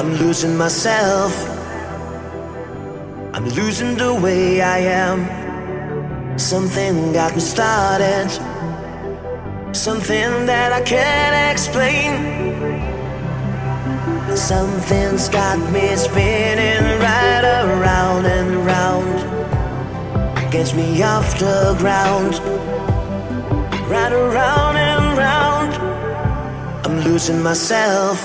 I'm losing myself. I'm losing the way I am. Something got me started, something that I can't explain. Something's got me spinning right around and round, gets me off the ground, right around and round. I'm losing myself.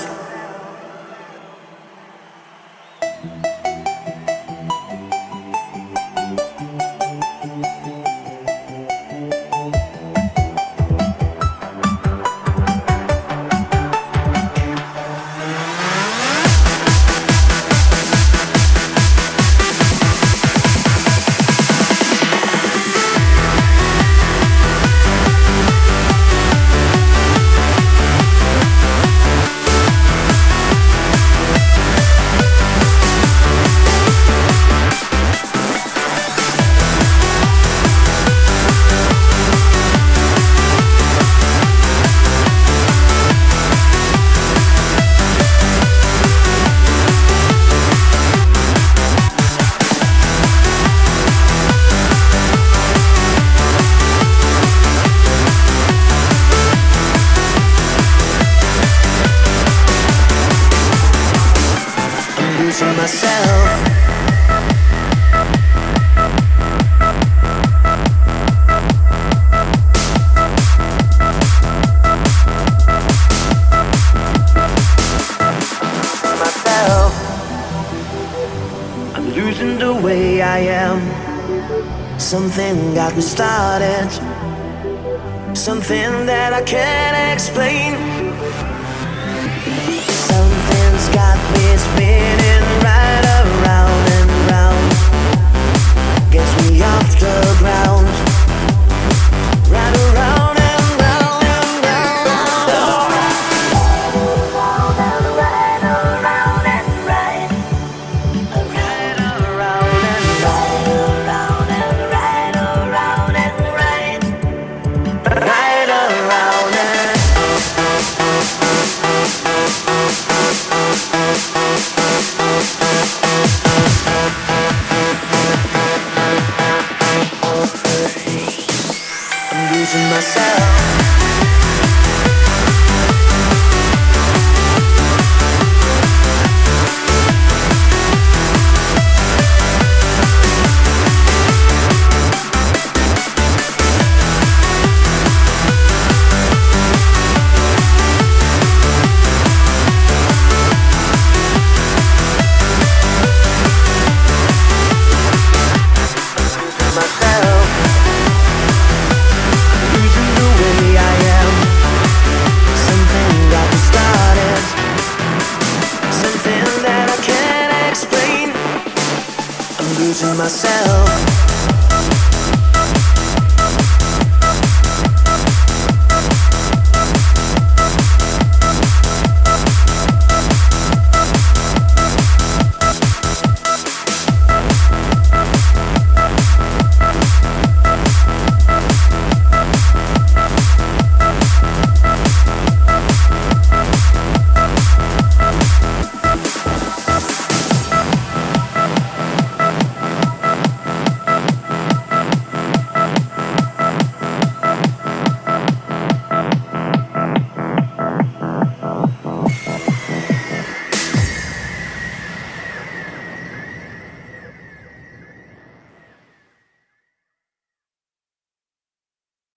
Losing myself. I'm losing the way I am. Something got me started, something that I can't explain. Something's got me spinning right around and round, gets me off the ground.